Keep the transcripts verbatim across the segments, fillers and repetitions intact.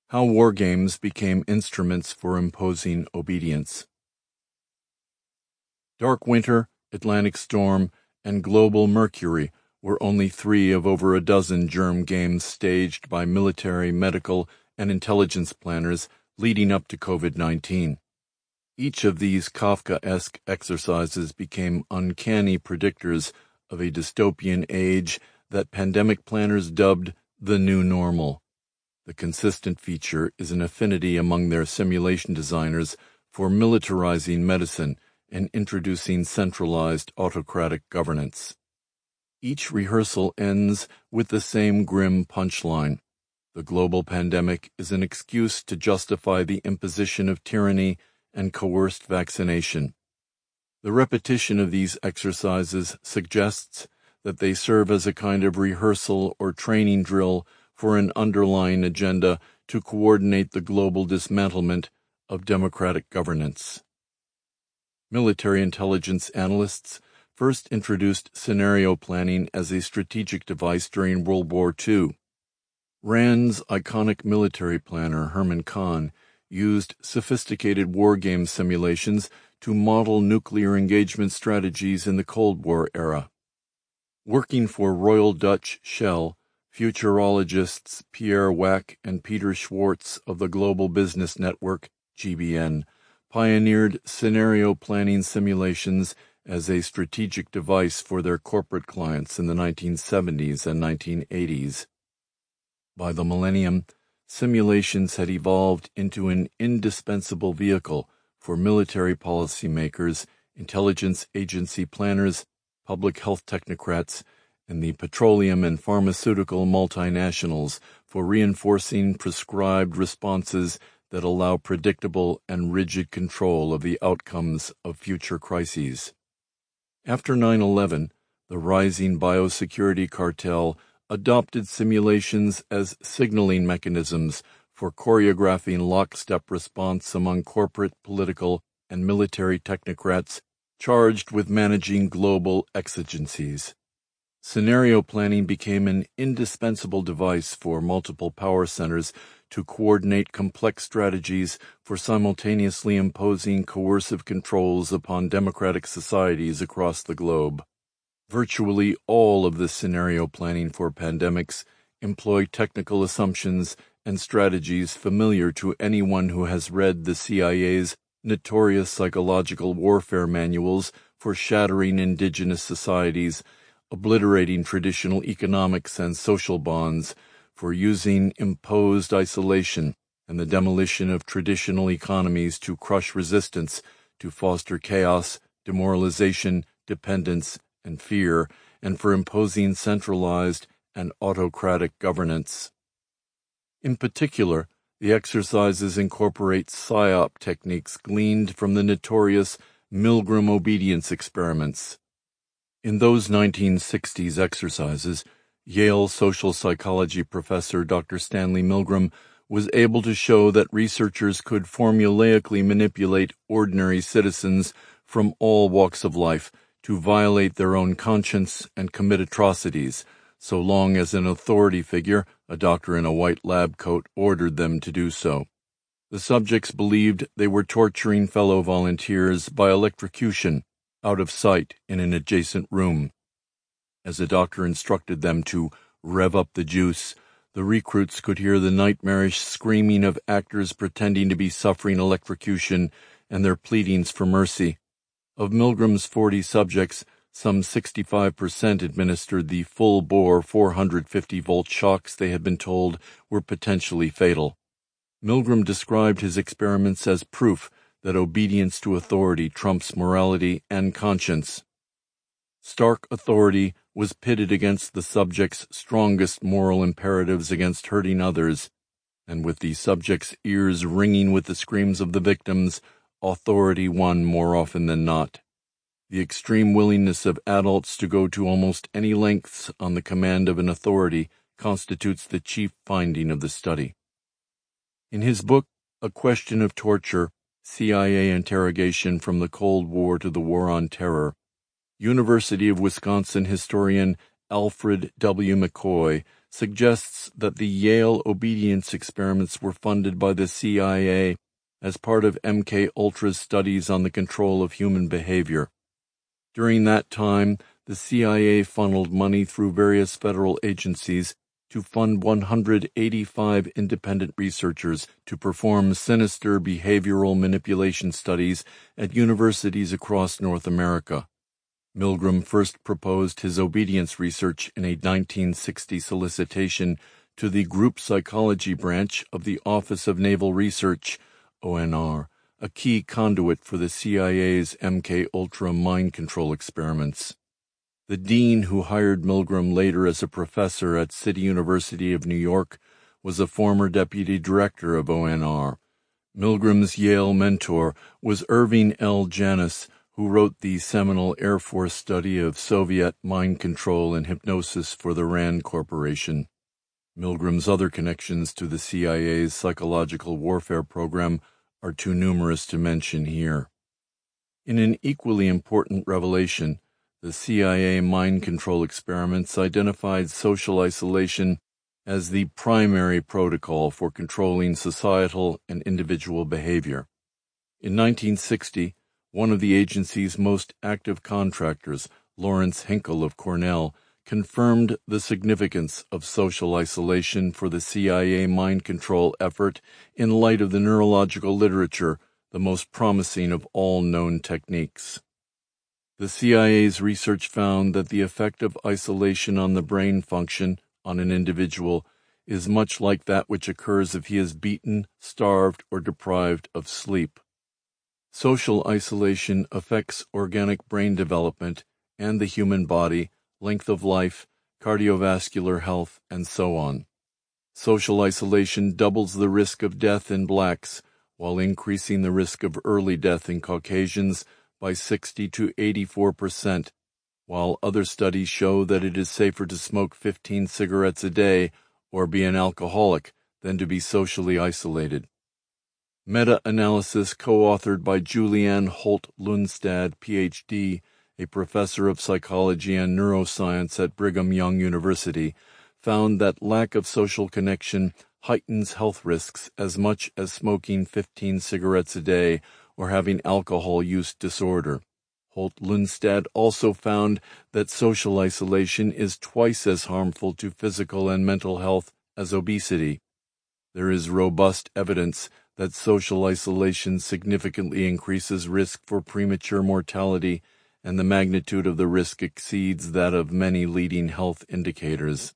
How war games became instruments for imposing obedience. Dark Winter, Atlantic Storm, and Global Mercury were only three of over a dozen germ games staged by military, medical, and intelligence planners leading up to COVID nineteen. Each of these Kafkaesque exercises became uncanny predictors of a dystopian age that pandemic planners dubbed the new normal. The consistent feature is an affinity among their simulation designers for militarizing medicine and introducing centralized autocratic governance. Each rehearsal ends with the same grim punchline. The global pandemic is an excuse to justify the imposition of tyranny and coerced vaccination. The repetition of these exercises suggests that they serve as a kind of rehearsal or training drill for an underlying agenda to coordinate the global dismantlement of democratic governance. Military intelligence analysts first introduced scenario planning as a strategic device during World War Two. Rand's iconic military planner, Herman Kahn, used sophisticated war game simulations to model nuclear engagement strategies in the Cold War era. Working for Royal Dutch Shell, futurologists Pierre Wack and Peter Schwartz of the Global Business Network, G B N, pioneered scenario planning simulations as a strategic device for their corporate clients in the nineteen seventies and nineteen eighties. By the millennium, simulations had evolved into an indispensable vehicle for military policymakers, intelligence agency planners, public health technocrats, and the petroleum and pharmaceutical multinationals for reinforcing prescribed responses that allow predictable and rigid control of the outcomes of future crises. After nine eleven, the rising biosecurity cartel adopted simulations as signaling mechanisms for choreographing lockstep response among corporate, political, and military technocrats charged with managing global exigencies. Scenario planning became an indispensable device for multiple power centers to coordinate complex strategies for simultaneously imposing coercive controls upon democratic societies across the globe. Virtually all of the scenario planning for pandemics employ technical assumptions and strategies familiar to anyone who has read the C I A's notorious psychological warfare manuals for shattering indigenous societies, obliterating traditional economics and social bonds, for using imposed isolation and the demolition of traditional economies to crush resistance, to foster chaos, demoralization, dependence, and fear, and for imposing centralized and autocratic governance. In particular, the exercises incorporate PSYOP techniques gleaned from the notorious Milgram obedience experiments. In those nineteen sixties exercises, Yale social psychology professor Doctor Stanley Milgram was able to show that researchers could formulaically manipulate ordinary citizens from all walks of life to violate their own conscience and commit atrocities, so long as an authority figure, a doctor in a white lab coat, ordered them to do so. The subjects believed they were torturing fellow volunteers by electrocution, out of sight in an adjacent room. As the doctor instructed them to rev up the juice, the recruits could hear the nightmarish screaming of actors pretending to be suffering electrocution and their pleadings for mercy. Of Milgram's forty subjects, some sixty-five percent administered the full-bore four hundred fifty volt shocks they had been told were potentially fatal. Milgram described his experiments as proof that obedience to authority trumps morality and conscience. Stark authority was pitted against the subjects' strongest moral imperatives against hurting others, and with the subjects' ears ringing with the screams of the victims, authority won more often than not. The extreme willingness of adults to go to almost any lengths on the command of an authority constitutes the chief finding of the study. In his book, A Question of Torture, C I A Interrogation from the Cold War to the War on Terror, University of Wisconsin historian Alfred W. McCoy suggests that the Yale obedience experiments were funded by the C I A as part of M K Ultra's studies on the control of human behavior. During that time, the C I A funneled money through various federal agencies to fund one hundred eighty-five independent researchers to perform sinister behavioral manipulation studies at universities across North America. Milgram first proposed his obedience research in a nineteen sixty solicitation to the Group Psychology Branch of the Office of Naval Research, O N R, a key conduit for the C I A's M K Ultra mind control experiments. The dean who hired Milgram later as a professor at City University of New York was a former deputy director of O N R. Milgram's Yale mentor was Irving L. Janis, who wrote the seminal Air Force study of Soviet mind control and hypnosis for the RAND Corporation. Milgram's other connections to the C I A's psychological warfare program are too numerous to mention here. In an equally important revelation, the C I A mind control experiments identified social isolation as the primary protocol for controlling societal and individual behavior. In nineteen sixty, one of the agency's most active contractors, Lawrence Hinkle of Cornell, confirmed the significance of social isolation for the C I A mind control effort in light of the neurological literature, the most promising of all known techniques. The C I A's research found that the effect of isolation on the brain function on an individual is much like that which occurs if he is beaten, starved, or deprived of sleep. Social isolation affects organic brain development and the human body, length of life, cardiovascular health, and so on. Social isolation doubles the risk of death in blacks, while increasing the risk of early death in Caucasians by sixty to eighty-four percent, while other studies show that it is safer to smoke fifteen cigarettes a day or be an alcoholic than to be socially isolated. Meta-analysis co-authored by Julianne Holt-Lundstad, P H D, a professor of psychology and neuroscience at Brigham Young University, found that lack of social connection heightens health risks as much as smoking fifteen cigarettes a day or having alcohol use disorder. Holt-Lundstad also found that social isolation is twice as harmful to physical and mental health as obesity. There is robust evidence that social isolation significantly increases risk for premature mortality, and the magnitude of the risk exceeds that of many leading health indicators.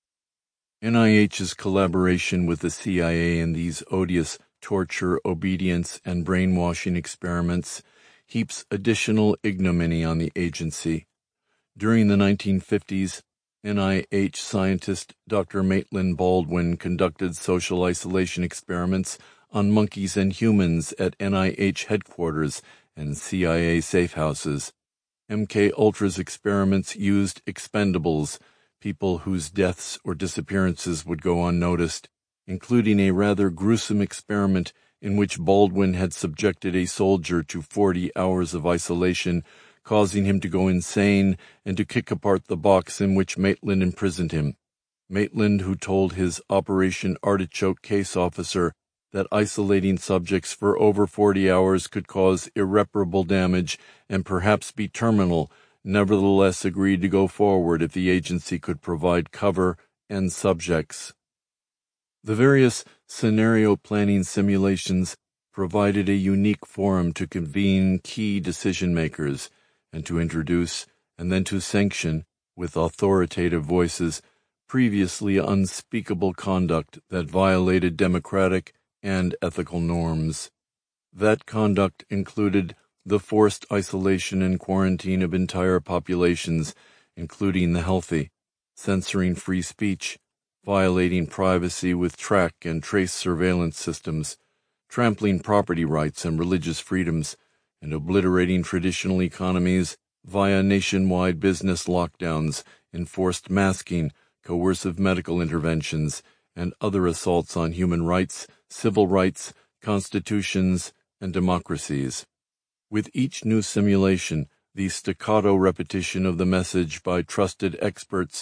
N I H's collaboration with the C I A in these odious torture, obedience, and brainwashing experiments heaps additional ignominy on the agency. During the nineteen fifties, N I H scientist Doctor Maitland Baldwin conducted social isolation experiments on monkeys and humans at N I H headquarters and C I A safe houses. M K Ultra's experiments used expendables, people whose deaths or disappearances would go unnoticed, including a rather gruesome experiment in which Baldwin had subjected a soldier to forty hours of isolation, causing him to go insane and to kick apart the box in which Maitland imprisoned him. Maitland, who told his Operation Artichoke case officer that isolating subjects for over forty hours could cause irreparable damage and perhaps be terminal, nevertheless agreed to go forward if the agency could provide cover and subjects. The various scenario planning simulations provided a unique forum to convene key decision-makers and to introduce and then to sanction, with authoritative voices, previously unspeakable conduct that violated democratic and ethical norms. That conduct included the forced isolation and quarantine of entire populations, including the healthy, censoring free speech, violating privacy with track and trace surveillance systems, trampling property rights and religious freedoms, and obliterating traditional economies via nationwide business lockdowns, enforced masking, coercive medical interventions, and other assaults on human rights, civil rights, constitutions, and democracies. With each new simulation, the staccato repetition of the message by trusted experts,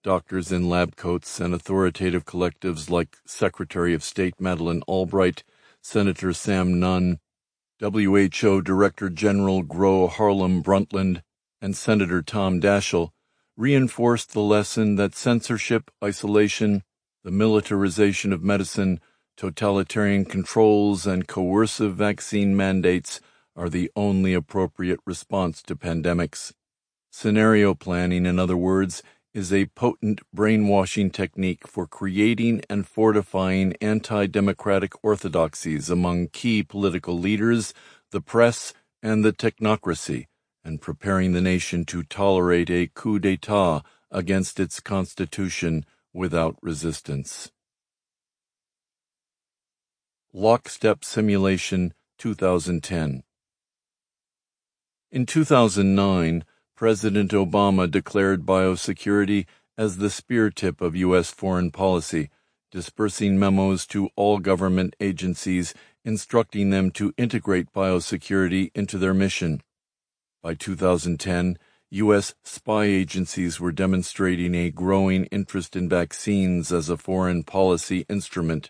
doctors in lab coats and authoritative collectives like Secretary of State Madeleine Albright, Senator Sam Nunn, W H O Director General Gro Harlem Brundtland, and Senator Tom Daschle, reinforced the lesson that censorship, isolation, the militarization of medicine, totalitarian controls, and coercive vaccine mandates are the only appropriate response to pandemics. Scenario planning, in other words, is a potent brainwashing technique for creating and fortifying anti-democratic orthodoxies among key political leaders, the press, and the technocracy, and preparing the nation to tolerate a coup d'etat against its constitution without resistance. Lockstep Simulation, two thousand ten. In two thousand nine, President Obama declared biosecurity as the spear tip of U S foreign policy, dispersing memos to all government agencies instructing them to integrate biosecurity into their mission. By two thousand ten, U S spy agencies were demonstrating a growing interest in vaccines as a foreign policy instrument.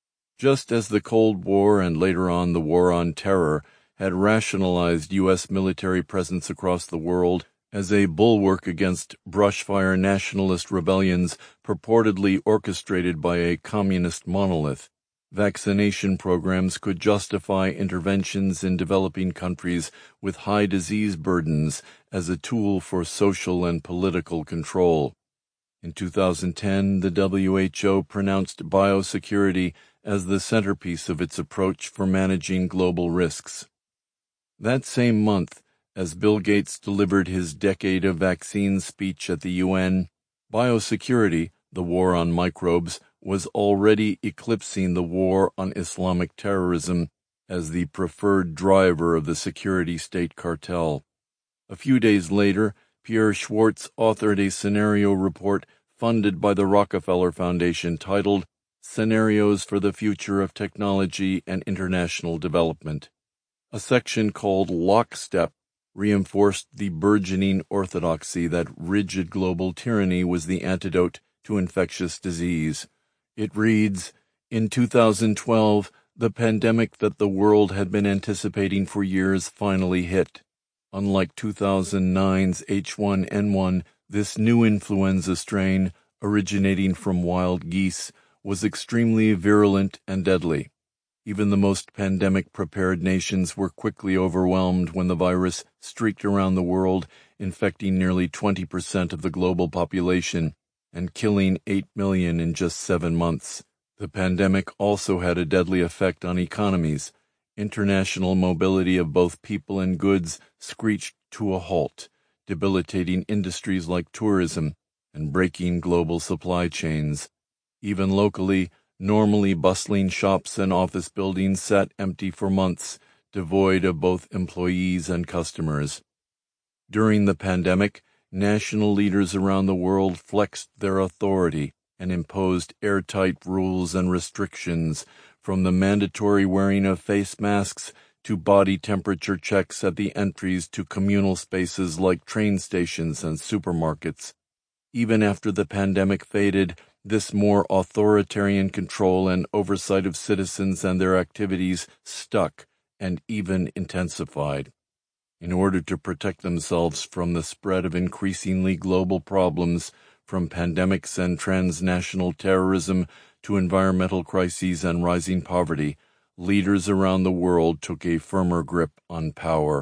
Just as the Cold War and later on the War on Terror had rationalized U S military presence across the world as a bulwark against brushfire nationalist rebellions purportedly orchestrated by a communist monolith, vaccination programs could justify interventions in developing countries with high disease burdens as a tool for social and political control. In two thousand ten, the W H O pronounced biosecurity as the centerpiece of its approach for managing global risks. That same month, as Bill Gates delivered his Decade of Vaccines speech at the U N, biosecurity, the war on microbes, was already eclipsing the war on Islamic terrorism as the preferred driver of the security state cartel. A few days later, Pierre Schwartz authored a scenario report funded by the Rockefeller Foundation titled Scenarios for the Future of Technology and International Development. A section called Lockstep reinforced the burgeoning orthodoxy that rigid global tyranny was the antidote to infectious disease. It reads, in two thousand twelve, the pandemic that the world had been anticipating for years finally hit. Unlike two thousand nine's H one N one, this new influenza strain, originating from wild geese, was extremely virulent and deadly. Even the most pandemic-prepared nations were quickly overwhelmed when the virus streaked around the world, infecting nearly twenty percent of the global population and killing eight million in just seven months. The pandemic also had a deadly effect on economies. International mobility of both people and goods screeched to a halt, debilitating industries like tourism and breaking global supply chains. Even locally, normally bustling shops and office buildings sat empty for months, devoid of both employees and customers. During the pandemic, national leaders around the world flexed their authority and imposed airtight rules and restrictions, from the mandatory wearing of face masks to body temperature checks at the entries to communal spaces like train stations and supermarkets. Even after the pandemic faded, this more authoritarian control and oversight of citizens and their activities stuck and even intensified. In order to protect themselves from the spread of increasingly global problems, from pandemics and transnational terrorism to environmental crises and rising poverty, leaders around the world took a firmer grip on power.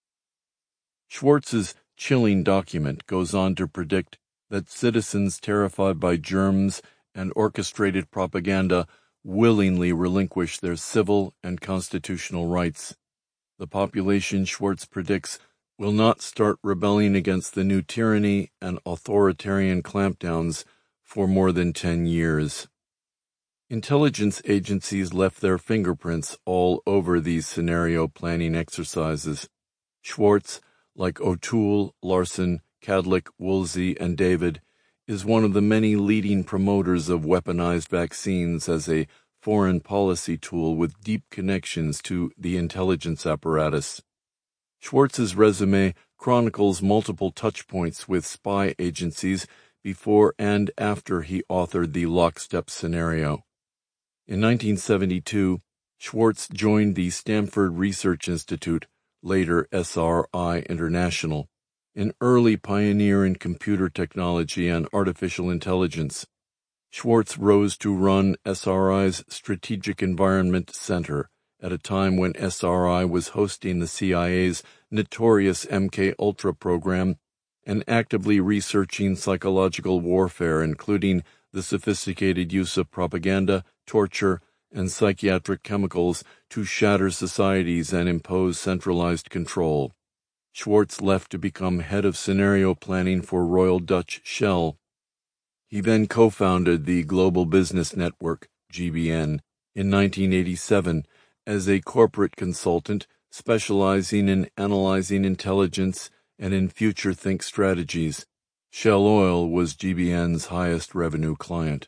Schwartz's chilling document goes on to predict that citizens terrified by germs and orchestrated propaganda willingly relinquish their civil and constitutional rights. The population, Schwartz predicts, will not start rebelling against the new tyranny and authoritarian clampdowns for more than ten years. Intelligence agencies left their fingerprints all over these scenario planning exercises. Schwartz, like O'Toole, Larson, Kadlec, Woolsey, and David, is one of the many leading promoters of weaponized vaccines as a foreign policy tool with deep connections to the intelligence apparatus. Schwartz's resume chronicles multiple touchpoints with spy agencies before and after he authored the lockstep scenario. In nineteen seventy-two, Schwartz joined the Stanford Research Institute, later S R I International, an early pioneer in computer technology and artificial intelligence. Schwartz rose to run S R I's Strategic Environment Center at a time when S R I was hosting the C I A's notorious M K Ultra program and actively researching psychological warfare, including the sophisticated use of propaganda, torture, and psychiatric chemicals to shatter societies and impose centralized control. Schwartz left to become head of scenario planning for Royal Dutch Shell. He then co-founded the Global Business Network, G B N, in nineteen eighty-seven as a corporate consultant specializing in analyzing intelligence and in future think strategies. Shell Oil was G B N's highest revenue client.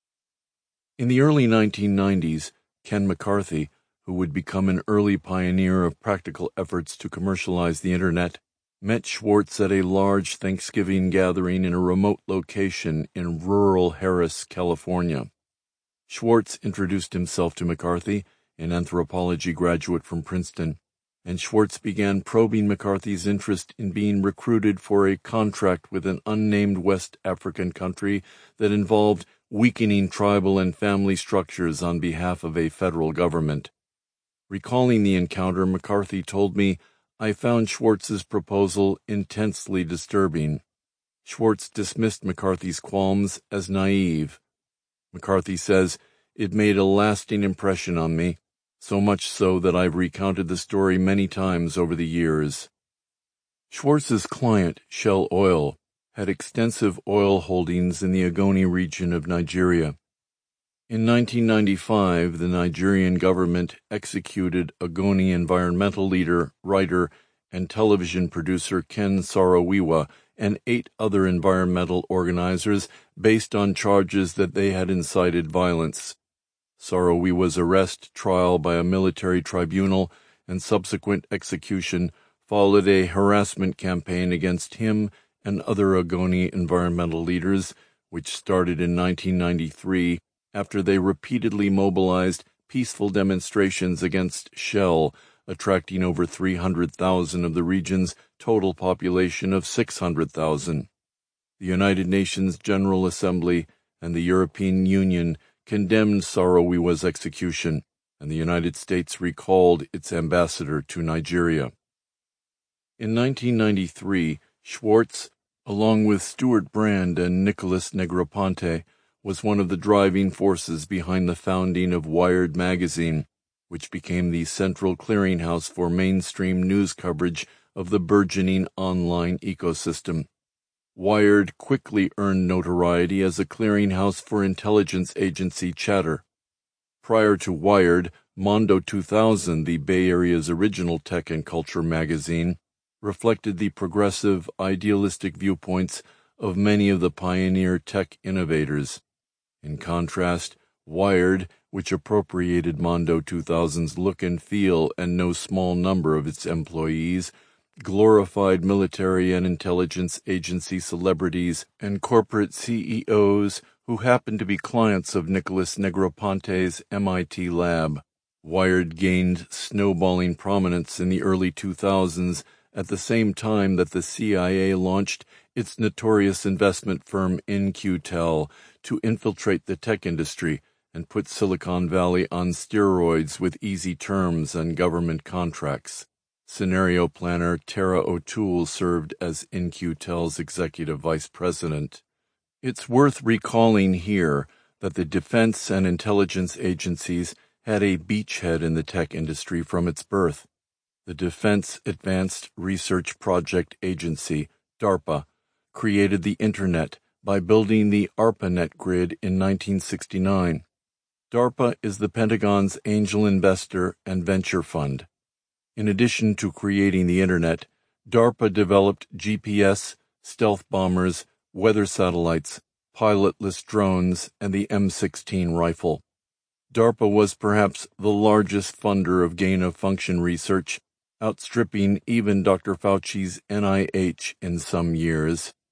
In the early nineteen nineties, Ken McCarthy, who would become an early pioneer of practical efforts to commercialize the Internet, met Schwartz at a large Thanksgiving gathering in a remote location in rural Harris, California. Schwartz introduced himself to McCarthy, an anthropology graduate from Princeton, and Schwartz began probing McCarthy's interest in being recruited for a contract with an unnamed West African country that involved weakening tribal and family structures on behalf of a federal government. Recalling the encounter, McCarthy told me, "I found Schwartz's proposal intensely disturbing." Schwartz dismissed McCarthy's qualms as naive. McCarthy says, "It made a lasting impression on me, so much so that I've recounted the story many times over the years." Schwartz's client, Shell Oil, had extensive oil holdings in the Ogoni region of Nigeria. In nineteen ninety-five, the Nigerian government executed Ogoni environmental leader, writer, and television producer Ken Saro-Wiwa and eight other environmental organizers based on charges that they had incited violence. Saro-Wiwa's arrest, trial by a military tribunal, and subsequent execution followed a harassment campaign against him and other Ogoni environmental leaders, which started in nineteen ninety-three after they repeatedly mobilized peaceful demonstrations against Shell, attracting over three hundred thousand of the region's total population of six hundred thousand. The United Nations General Assembly and the European Union condemned Saro-Wiwa's execution, and the United States recalled its ambassador to Nigeria. In nineteen ninety-three, Schwartz, along with Stuart Brand and Nicholas Negroponte, was one of the driving forces behind the founding of Wired magazine, which became the central clearinghouse for mainstream news coverage of the burgeoning online ecosystem. Wired quickly earned notoriety as a clearinghouse for intelligence agency chatter. Prior to Wired, Mondo two thousand, the Bay Area's original tech and culture magazine, reflected the progressive, idealistic viewpoints of many of the pioneer tech innovators. In contrast, Wired, which appropriated Mondo two thousand's look and feel and no small number of its employees, glorified military and intelligence agency celebrities and corporate C E Os who happened to be clients of Nicholas Negroponte's M I T lab. Wired gained snowballing prominence in the early two thousands at the same time that the C I A launched its notorious investment firm In Q Tel to infiltrate the tech industry and put Silicon Valley on steroids with easy terms and government contracts. Scenario planner Tara O'Toole served as In Q Tel's executive vice president. It's worth recalling here that the defense and intelligence agencies had a beachhead in the tech industry from its birth. The Defense Advanced Research Project Agency, DARPA, created the Internet by building the ARPANET grid in nineteen sixty-nine. DARPA is the Pentagon's angel investor and venture fund. In addition to creating the Internet, DARPA developed G P S, stealth bombers, weather satellites, pilotless drones, and the M sixteen rifle. DARPA was perhaps the largest funder of gain-of-function research, outstripping even Doctor Fauci's N I H in some years.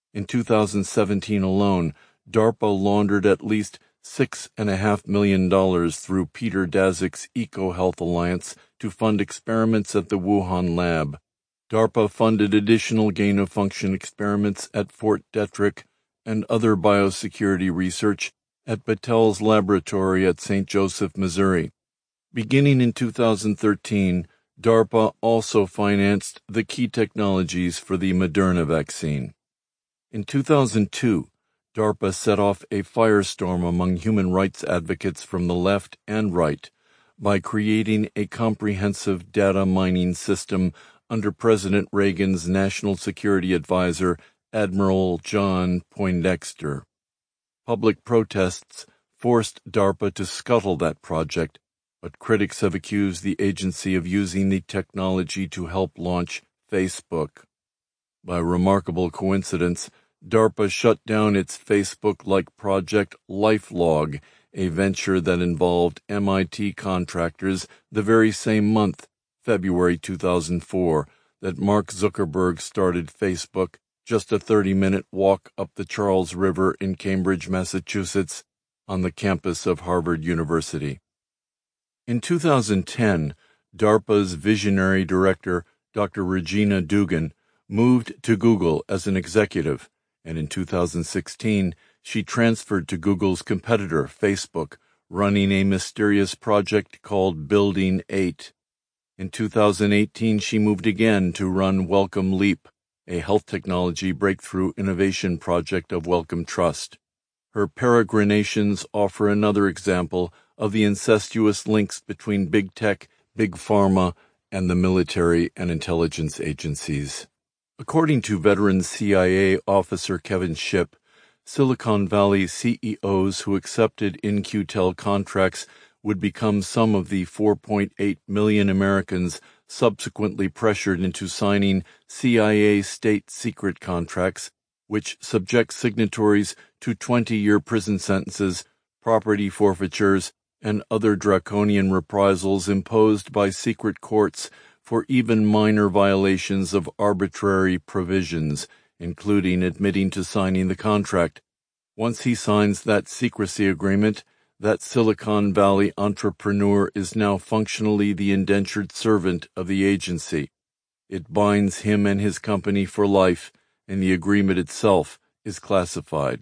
In two thousand seventeen alone, DARPA laundered at least six point five million dollars through Peter Daszak's EcoHealth Alliance to fund experiments at the Wuhan lab. DARPA funded additional gain-of-function experiments at Fort Detrick and other biosecurity research at Battelle's laboratory at Saint Joseph, Missouri. Beginning in two thousand thirteen, DARPA also financed the key technologies for the Moderna vaccine. In two thousand two, DARPA set off a firestorm among human rights advocates from the left and right by creating a comprehensive data mining system under President Reagan's National Security Advisor, Admiral John Poindexter. Public protests forced DARPA to scuttle that project, but critics have accused the agency of using the technology to help launch Facebook. By remarkable coincidence, DARPA shut down its Facebook-like project LifeLog, a venture that involved M I T contractors, the very same month, February two thousand four, that Mark Zuckerberg started Facebook, just a thirty-minute walk up the Charles River in Cambridge, Massachusetts, on the campus of Harvard University. In two thousand ten, DARPA's visionary director, Doctor Regina Dugan, moved to Google as an executive, and in two thousand sixteen, she transferred to Google's competitor, Facebook, running a mysterious project called Building eight. In two thousand eighteen, she moved again to run Wellcome Leap, a health technology breakthrough innovation project of Wellcome Trust. Her peregrinations offer another example of the incestuous links between big tech, big pharma, and the military and intelligence agencies. According to veteran C I A officer Kevin Shipp, Silicon Valley C E Os who accepted In Q Tel contracts would become some of the four point eight million Americans subsequently pressured into signing C I A state secret contracts, which subject signatories to twenty-year prison sentences, property forfeitures, and other draconian reprisals imposed by secret courts for even minor violations of arbitrary provisions, including admitting to signing the contract. Once he signs that secrecy agreement, that Silicon Valley entrepreneur is now functionally the indentured servant of the agency. It binds him and his company for life, and the agreement itself is classified.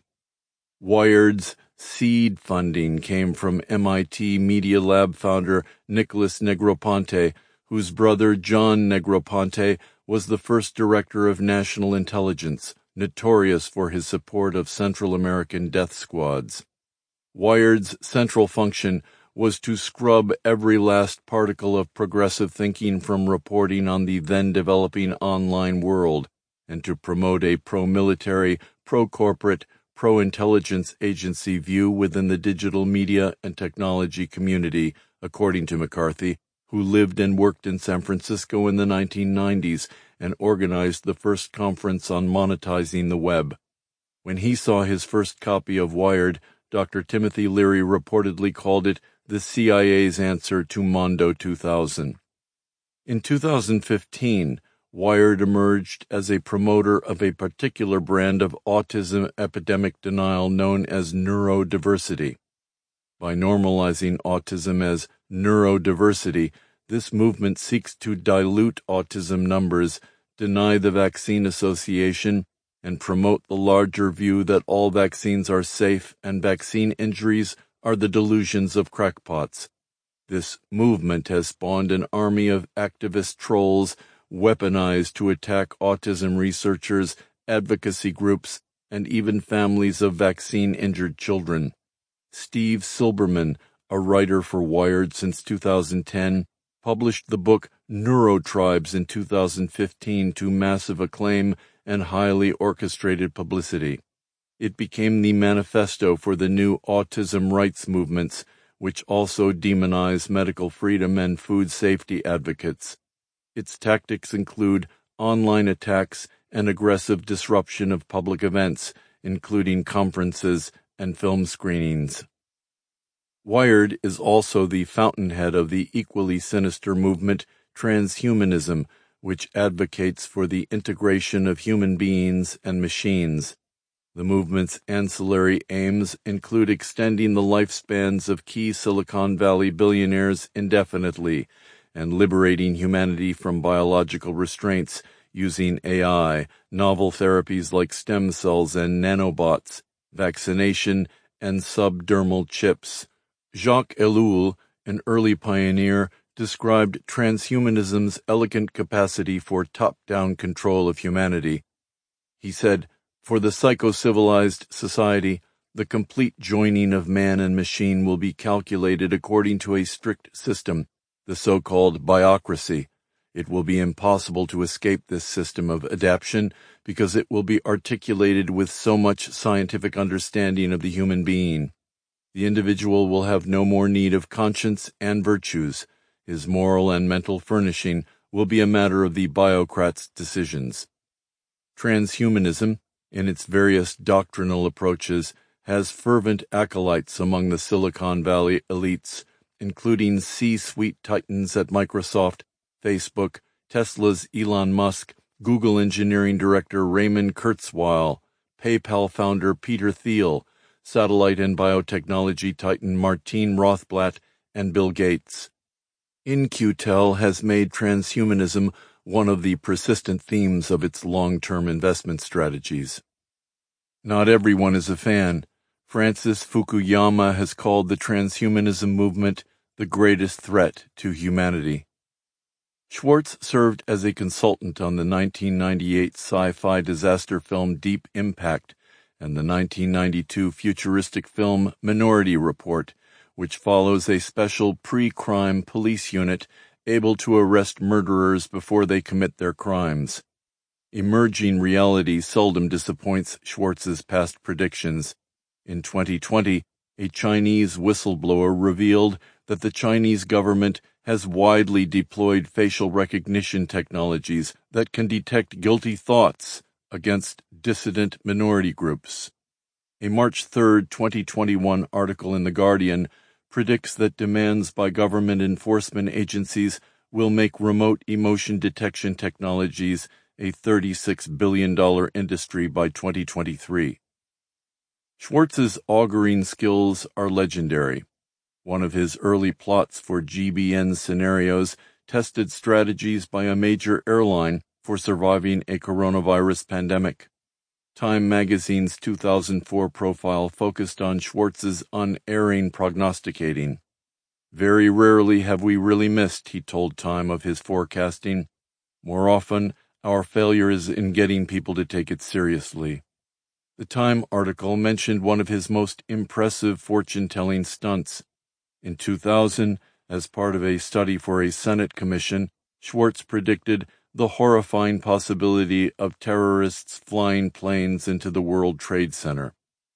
Wired's seed funding came from M I T Media Lab founder Nicholas Negroponte, whose brother John Negroponte was the first director of national intelligence, notorious for his support of Central American death squads. Wired's central function was to scrub every last particle of progressive thinking from reporting on the then-developing online world, and to promote a pro-military, pro-corporate, pro-intelligence agency view within the digital media and technology community, according to McCarthy, who lived and worked in San Francisco in the nineteen nineties and organized the first conference on monetizing the web. When he saw his first copy of Wired, Doctor Timothy Leary reportedly called it the C I A's answer to Mondo two thousand. In two thousand fifteen, Wired emerged as a promoter of a particular brand of autism epidemic denial known as neurodiversity. By normalizing autism as neurodiversity, this movement seeks to dilute autism numbers, deny the vaccine association, and promote the larger view that all vaccines are safe and vaccine injuries are the delusions of crackpots. This movement has spawned an army of activist trolls weaponized to attack autism researchers, advocacy groups, and even families of vaccine-injured children. Steve Silberman, a writer for Wired since two thousand ten, published the book Neurotribes in two thousand fifteen to massive acclaim and highly orchestrated publicity. It became the manifesto for the new autism rights movements, which also demonize medical freedom and food safety advocates. Its tactics include online attacks and aggressive disruption of public events, including conferences and film screenings. Wired is also the fountainhead of the equally sinister movement transhumanism, which advocates for the integration of human beings and machines. The movement's ancillary aims include extending the lifespans of key Silicon Valley billionaires indefinitely and liberating humanity from biological restraints using A I, novel therapies like stem cells and nanobots, vaccination, and subdermal chips. Jacques Ellul, an early pioneer, described transhumanism's elegant capacity for top-down control of humanity. He said, "For the psycho-civilized society, the complete joining of man and machine will be calculated according to a strict system, the so-called biocracy. It will be impossible to escape this system of adaptation because it will be articulated with so much scientific understanding of the human being. The individual will have no more need of conscience and virtues. His moral and mental furnishing will be a matter of the biocrat's decisions." Transhumanism, in its various doctrinal approaches, has fervent acolytes among the Silicon Valley elites, including C-suite titans at Microsoft, Facebook, Tesla's Elon Musk, Google engineering director Raymond Kurzweil, PayPal founder Peter Thiel, satellite and biotechnology titan Martine Rothblatt, and Bill Gates. In-Q-Tel has made transhumanism one of the persistent themes of its long-term investment strategies. Not everyone is a fan. Francis Fukuyama has called the transhumanism movement the greatest threat to humanity. Schwartz served as a consultant on the nineteen ninety-eight sci-fi disaster film Deep Impact and the nineteen ninety-two futuristic film Minority Report, which follows a special pre-crime police unit able to arrest murderers before they commit their crimes. Emerging reality seldom disappoints Schwartz's past predictions. In twenty twenty, a Chinese whistleblower revealed that the Chinese government has widely deployed facial recognition technologies that can detect guilty thoughts against dissident minority groups. A March third, twenty twenty-one article in The Guardian predicts that demands by government enforcement agencies will make remote emotion detection technologies a thirty-six billion dollars industry by twenty twenty-three. Schwartz's auguring skills are legendary. One of his early plots for G B N scenarios tested strategies by a major airline for surviving a coronavirus pandemic. Time magazine's two thousand four profile focused on Schwartz's unerring prognosticating. "Very rarely have we really missed," he told Time of his forecasting. "More often, our failure is in getting people to take it seriously." The Time article mentioned one of his most impressive fortune-telling stunts. In two thousand, as part of a study for a Senate commission, Schwartz predicted the horrifying possibility of terrorists flying planes into the World Trade Center.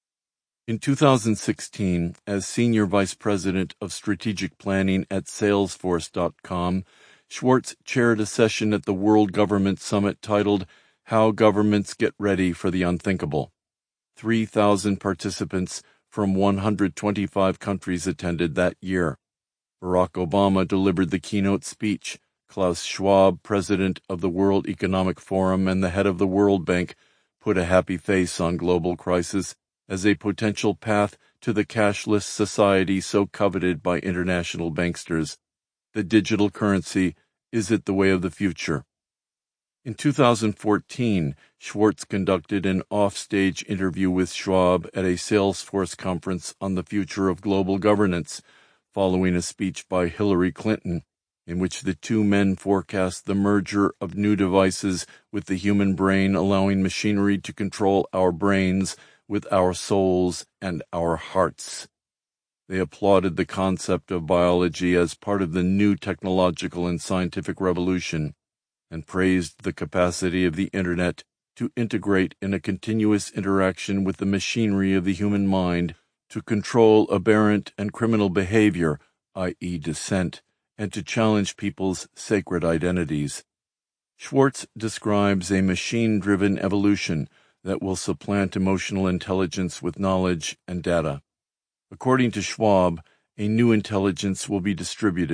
In two thousand sixteen, as Senior Vice President of Strategic Planning at Salesforce dot com, Schwartz chaired a session at the World Government Summit titled How Governments Get Ready for the Unthinkable. three thousand participants from one hundred twenty-five countries attended that year. Barack Obama delivered the keynote speech. Klaus Schwab, president of the World Economic Forum and the head of the World Bank, put a happy face on global crisis as a potential path to the cashless society so coveted by international banksters. The digital currency, is it the way of the future? In two thousand fourteen, Schwartz conducted an off-stage interview with Schwab at a Salesforce conference on the future of global governance, following a speech by Hillary Clinton, in which the two men forecast the merger of new devices with the human brain, allowing machinery to control our brains with our souls and our hearts. They applauded the concept of biology as part of the new technological and scientific revolution, and praised the capacity of the Internet to integrate in a continuous interaction with the machinery of the human mind to control aberrant and criminal behavior, that is dissent, and to challenge people's sacred identities. Schwartz describes a machine-driven evolution that will supplant emotional intelligence with knowledge and data. According to Schwab, a new intelligence will be distributed,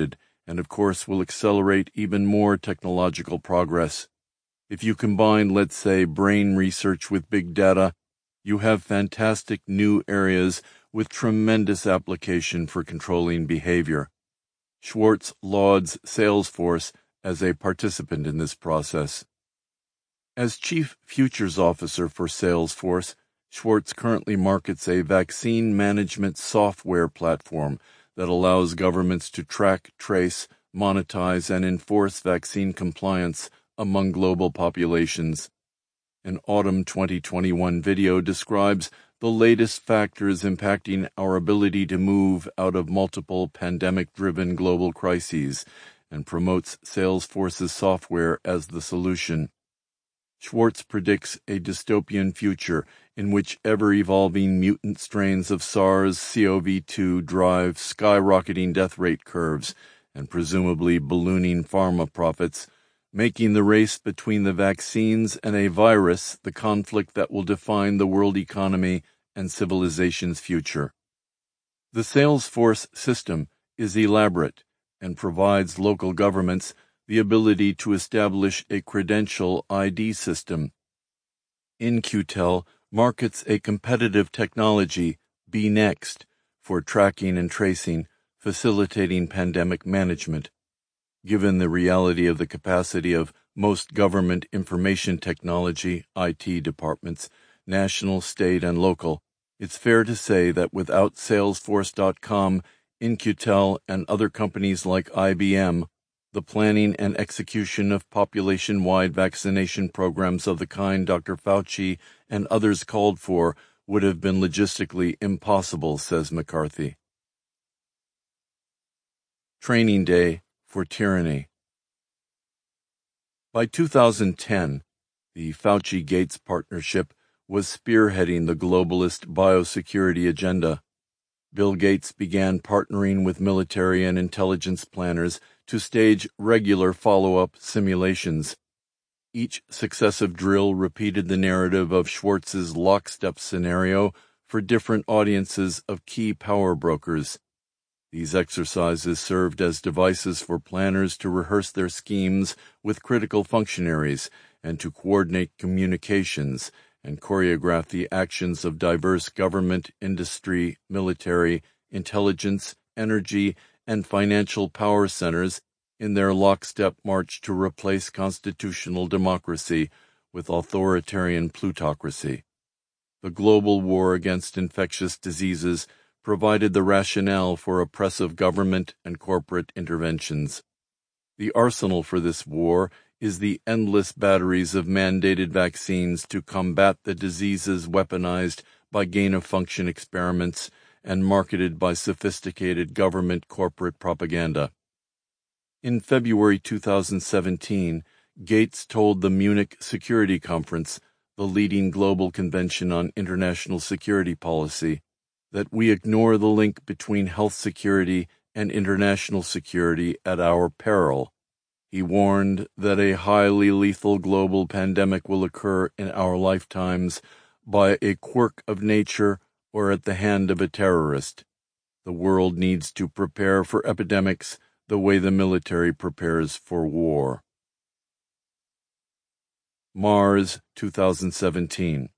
and of course will accelerate even more technological progress. If you combine, let's say, brain research with big data, you have fantastic new areas with tremendous application for controlling behavior. Schwartz lauds Salesforce as a participant in this process. As Chief Futures Officer for Salesforce, Schwartz currently markets a vaccine management software platform that allows governments to track, trace, monetize, and enforce vaccine compliance among global populations. An autumn twenty twenty-one video describes the latest factors impacting our ability to move out of multiple pandemic-driven global crises and promotes Salesforce's software as the solution. Schwartz predicts a dystopian future in which ever-evolving mutant strains of SARS-C o V two drive skyrocketing death rate curves and presumably ballooning pharma profits, making the race between the vaccines and a virus the conflict that will define the world economy and civilization's future. The Salesforce system is elaborate and provides local governments the ability to establish a credential I D system. In-Q-Tel markets a competitive technology, B Next, for tracking and tracing, facilitating pandemic management. Given the reality of the capacity of most government information technology, I T departments, national, state, and local, it's fair to say that without Salesforce dot com, In-Q-Tel, and other companies like I B M, the planning and execution of population-wide vaccination programs of the kind Doctor Fauci and others called for would have been logistically impossible, says McCarthy. Training Day for Tyranny. By two thousand ten, the Fauci-Gates partnership was spearheading the globalist biosecurity agenda. Bill Gates began partnering with military and intelligence planners to stage regular follow-up simulations. Each successive drill repeated the narrative of Schwartz's lockstep scenario for different audiences of key power brokers. These exercises served as devices for planners to rehearse their schemes with critical functionaries and to coordinate communications and choreograph the actions of diverse government, industry, military, intelligence, energy, and financial power centers in their lockstep march to replace constitutional democracy with authoritarian plutocracy. The global war against infectious diseases provided the rationale for oppressive government and corporate interventions. The arsenal for this war is the endless batteries of mandated vaccines to combat the diseases weaponized by gain-of-function experiments and marketed by sophisticated government corporate propaganda. In February two thousand seventeen, Gates told the Munich Security Conference, the leading global convention on international security policy, that we ignore the link between health security and international security at our peril. He warned that a highly lethal global pandemic will occur in our lifetimes by a quirk of nature or at the hand of a terrorist. The world needs to prepare for epidemics the way the military prepares for war. Mars, two thousand seventeen.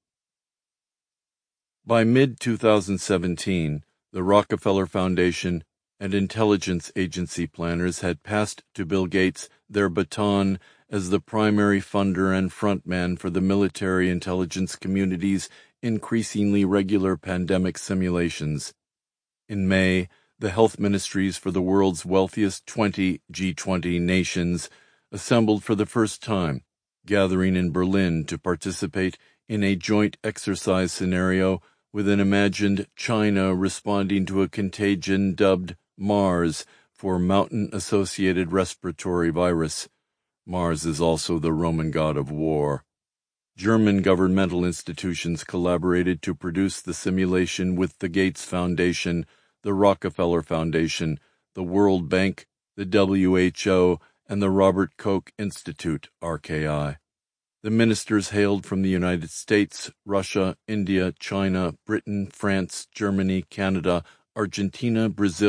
By mid twenty seventeen, the Rockefeller Foundation and intelligence agency planners had passed to Bill Gates their baton as the primary funder and frontman for the military intelligence community's increasingly regular pandemic simulations. In May, the health ministries for the world's wealthiest twenty G twenty nations assembled for the first time, gathering in Berlin to participate in a joint exercise scenario with an imagined China responding to a contagion dubbed Mars for mountain-associated respiratory virus. Mars is also the Roman god of war. German governmental institutions collaborated to produce the simulation with the Gates Foundation, the Rockefeller Foundation, the World Bank, the W H O, and the Robert Koch Institute, R K I. The ministers hailed from the United States, Russia, India, China, Britain, France, Germany, Canada, Argentina, Brazil,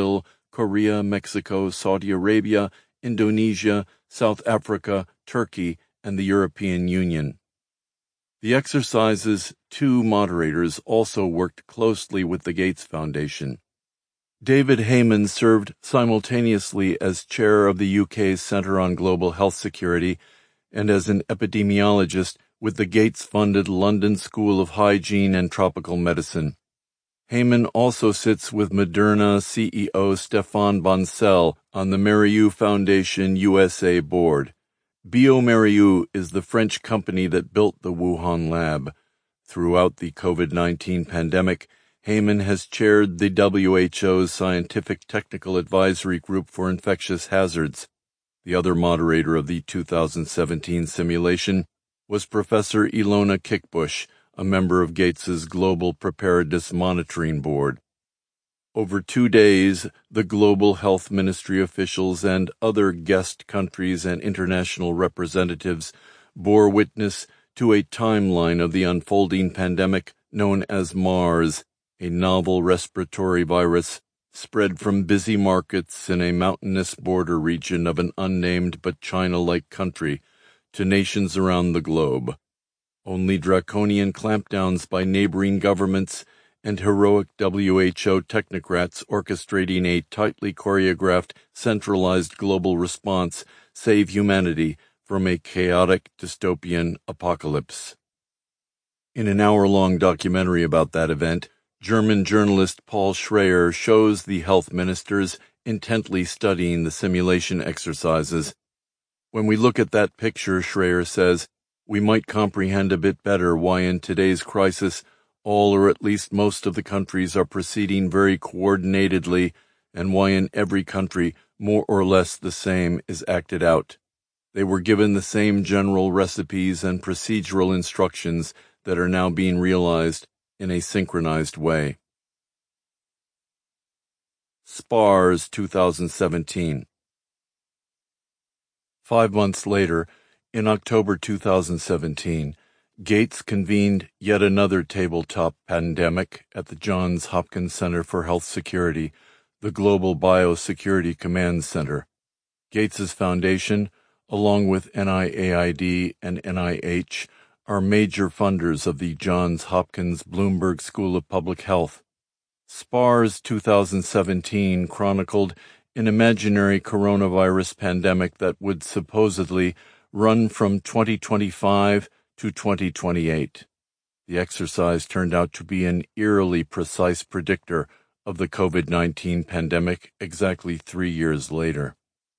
Korea, Mexico, Saudi Arabia, Indonesia, South Africa, Turkey, and the European Union. The exercise's two moderators also worked closely with the Gates Foundation. David Heyman served simultaneously as chair of the U K's Centre on Global Health Security and as an epidemiologist with the Gates-funded London School of Hygiene and Tropical Medicine. Heyman also sits with Moderna C E O Stéphane Bancel on the Mérieux Foundation U S A board. bioMérieux is the French company that built the Wuhan lab. Throughout the COVID nineteen pandemic, Heyman has chaired the W H O's Scientific Technical Advisory Group for Infectious Hazards. The other moderator of the two thousand seventeen simulation was Professor Ilona Kickbush, a member of Gates's Global Preparedness Monitoring Board. Over two days, the Global Health Ministry officials and other guest countries and international representatives bore witness to a timeline of the unfolding pandemic known as MERS, a novel respiratory virus spread from busy markets in a mountainous border region of an unnamed but China-like country to nations around the globe. Only draconian clampdowns by neighboring governments and heroic W H O technocrats orchestrating a tightly choreographed, centralized global response save humanity from a chaotic dystopian apocalypse. In an hour-long documentary about that event, German journalist Paul Schreyer shows the health ministers intently studying the simulation exercises. When we look at that picture, Schreyer says, we might comprehend a bit better why in today's crisis all or at least most of the countries are proceeding very coordinatedly, and why in every country more or less the same is acted out. They were given the same general recipes and procedural instructions that are now being realized in a synchronized way. SPARS twenty seventeen. Five months later, in October two thousand seventeen, Gates convened yet another tabletop pandemic at the Johns Hopkins Center for Health Security, the Global Biosecurity Command Center. Gates's foundation, along with N I A I D and N I H, are major funders of the Johns Hopkins Bloomberg School of Public Health. SPARS twenty seventeen chronicled an imaginary coronavirus pandemic that would supposedly run from twenty twenty-five to twenty twenty-eight. The exercise turned out to be an eerily precise predictor of the COVID nineteen pandemic exactly three years later.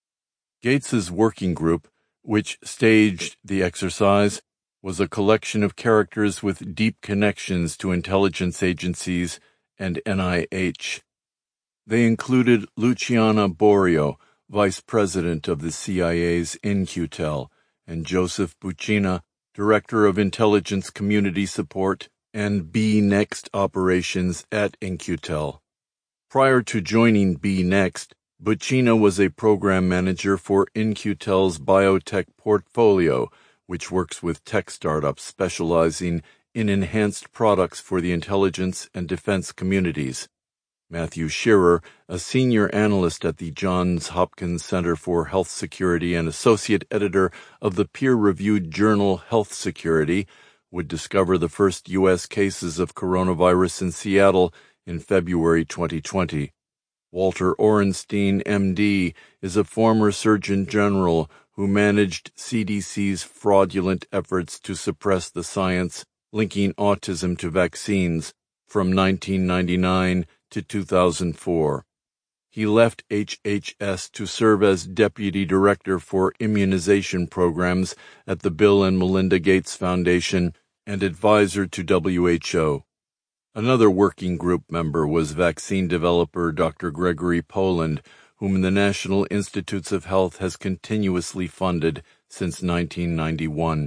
Gates's working group, which staged the exercise, was a collection of characters with deep connections to intelligence agencies and N I H. They included Luciana Borio, vice president of the C I A's In-Q-Tel, and Joseph Buccina, director of intelligence community support and B NEXT operations at In-Q-Tel. Prior to joining B NEXT, Buccina was a program manager for In-Q-Tel's biotech portfolio, which works with tech startups specializing in enhanced products for the intelligence and defense communities. Matthew Shearer, a senior analyst at the Johns Hopkins Center for Health Security and associate editor of the peer-reviewed journal Health Security, would discover the first U S cases of coronavirus in Seattle in February twenty twenty. Walter Orenstein, M D, is a former Surgeon General who managed C D C's fraudulent efforts to suppress the science linking autism to vaccines from nineteen ninety-nine to two thousand four. He left H H S to serve as Deputy Director for Immunization Programs at the Bill and Melinda Gates Foundation and advisor to W H O. Another working group member was vaccine developer Doctor Gregory Poland, whom the National Institutes of Health has continuously funded since nineteen ninety-one.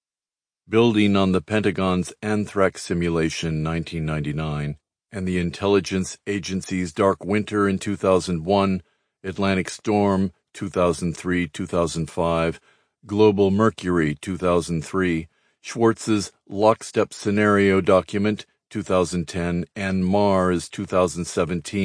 Building on the Pentagon's anthrax simulation nineteen ninety-nine, and the intelligence agency's Dark Winter in two thousand one, Atlantic Storm two thousand three to two thousand five, Global Mercury two thousand three, Schwartz's Lockstep Scenario Document two thousand ten, and Mars two thousand seventeen,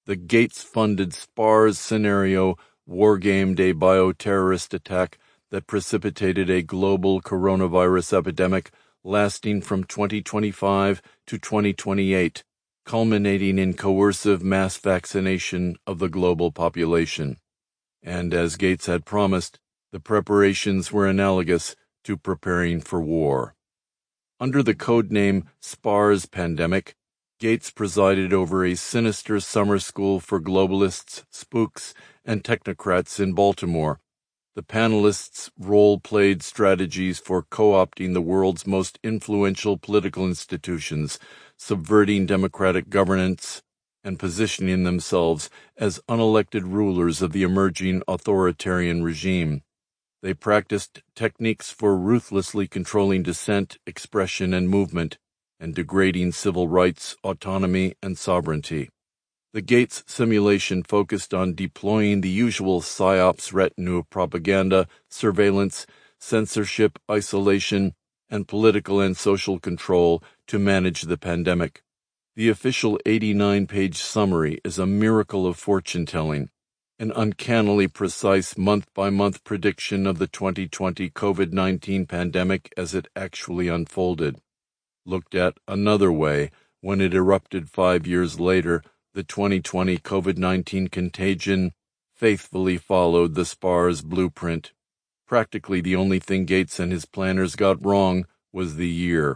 the Gates-funded SPARS scenario wargamed a bioterrorist attack that precipitated a global coronavirus epidemic lasting from twenty twenty-five to twenty twenty-eight, culminating in coercive mass vaccination of the global population. And as Gates had promised, the preparations were analogous to preparing for war. Under the codename SPARS Pandemic, Gates presided over a sinister summer school for globalists, spooks, and technocrats in Baltimore. The panelists role-played strategies for co-opting the world's most influential political institutions, subverting democratic governance, and positioning themselves as unelected rulers of the emerging authoritarian regime. They practiced techniques for ruthlessly controlling dissent, expression, and movement, and degrading civil rights, autonomy, and sovereignty. The Gates simulation focused on deploying the usual PSYOPs retinue of propaganda, surveillance, censorship, isolation, and political and social control to manage the pandemic. The official eighty-nine page summary is a miracle of fortune-telling, an uncannily precise month-by-month prediction of the twenty twenty COVID nineteen pandemic as it actually unfolded. Looked at another way, when it erupted five years later, the twenty twenty COVID nineteen contagion faithfully followed the SPARS blueprint. Practically the only thing Gates and his planners got wrong was the year.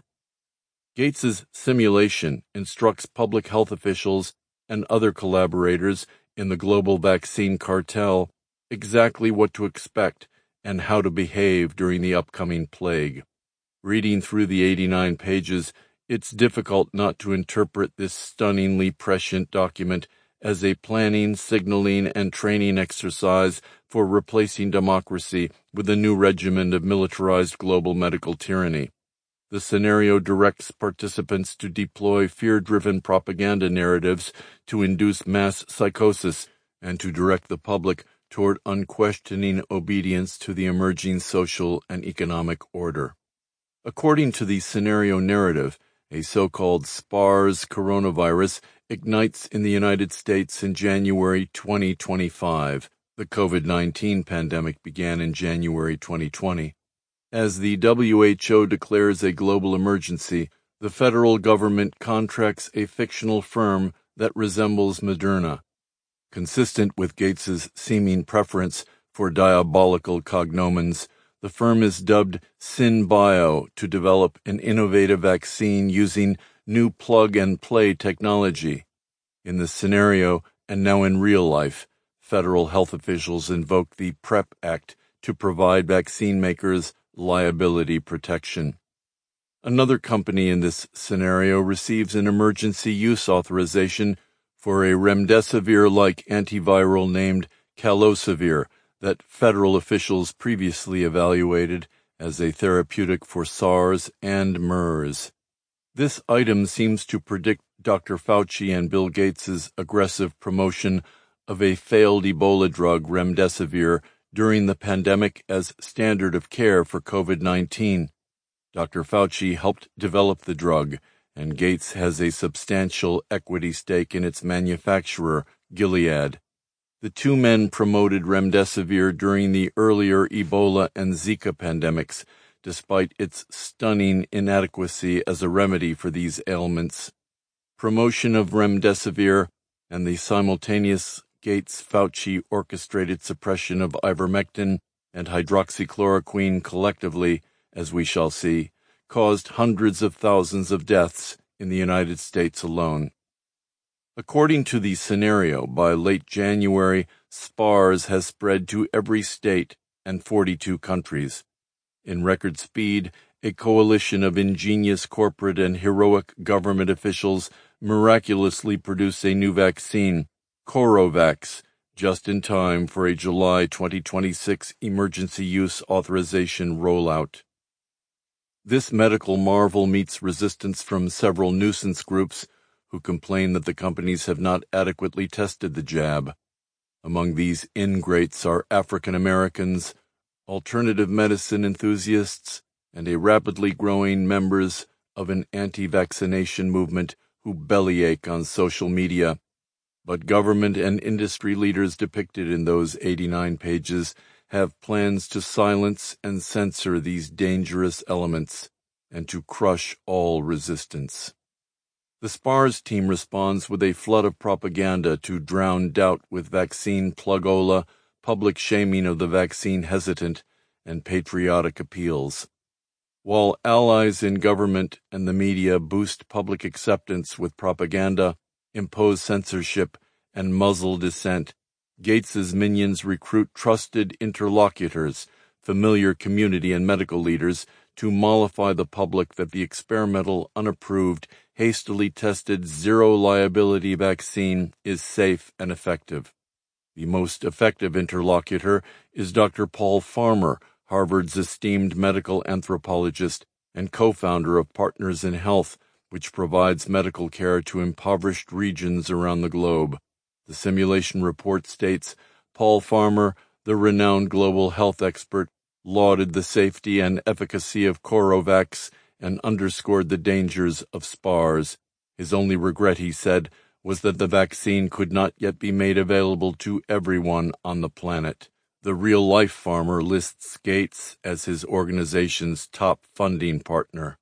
Gates's simulation instructs public health officials and other collaborators in the global vaccine cartel exactly what to expect and how to behave during the upcoming plague. Reading through the eighty-nine pages, it's difficult not to interpret this stunningly prescient document as a planning, signaling, and training exercise for replacing democracy with a new regimen of militarized global medical tyranny. The scenario directs participants to deploy fear-driven propaganda narratives to induce mass psychosis and to direct the public toward unquestioning obedience to the emerging social and economic order. According to the scenario narrative, a so-called SPARS coronavirus ignites in the United States in January twenty twenty-five. The COVID nineteen pandemic began in January twenty twenty. As the W H O declares a global emergency, the federal government contracts a fictional firm that resembles Moderna. Consistent with Gates's seeming preference for diabolical cognomens, the firm is dubbed SynBio to develop an innovative vaccine using new plug-and-play technology. In the scenario, and now in real life, federal health officials invoke the PrEP Act to provide vaccine makers liability protection. Another company in this scenario receives an emergency use authorization for a remdesivir-like antiviral named Calosivir that federal officials previously evaluated as a therapeutic for SARS and MERS. This item seems to predict Doctor Fauci and Bill Gates's aggressive promotion of a failed Ebola drug, remdesivir, during the pandemic as standard of care for COVID nineteen. Doctor Fauci helped develop the drug, and Gates has a substantial equity stake in its manufacturer, Gilead. The two men promoted remdesivir during the earlier Ebola and Zika pandemics, despite its stunning inadequacy as a remedy for these ailments. Promotion of remdesivir and the simultaneous Gates-Fauci orchestrated suppression of ivermectin and hydroxychloroquine collectively, as we shall see, caused hundreds of thousands of deaths in the United States alone. According to the scenario, by late January, SPARS has spread to every state and forty-two countries. In record speed, a coalition of ingenious corporate and heroic government officials miraculously produce a new vaccine, Corovax, just in time for a July twenty twenty-six emergency use authorization rollout. This medical marvel meets resistance from several nuisance groups who complain that the companies have not adequately tested the jab. Among these ingrates are African Americans, alternative medicine enthusiasts, and a rapidly growing members of an anti-vaccination movement who bellyache on social media. but government and industry leaders depicted in those eighty-nine pages have plans to silence and censor these dangerous elements and to crush all resistance. The SPARS team responds with a flood of propaganda to drown doubt with vaccine plugola, public shaming of the vaccine hesitant, and patriotic appeals. While allies in government and the media boost public acceptance with propaganda, impose censorship, and muzzle dissent, Gates's minions recruit trusted interlocutors, familiar community and medical leaders, to mollify the public that the experimental, unapproved, hastily tested zero-liability vaccine is safe and effective. The most effective interlocutor is Doctor Paul Farmer, Harvard's esteemed medical anthropologist and co-founder of Partners in Health, which provides medical care to impoverished regions around the globe. The simulation report states, Paul Farmer, the renowned global health expert, lauded the safety and efficacy of Corovax and underscored the dangers of SPARS. His only regret, he said, was that the vaccine could not yet be made available to everyone on the planet. The real-life Farmer lists Gates as his organization's top funding partner.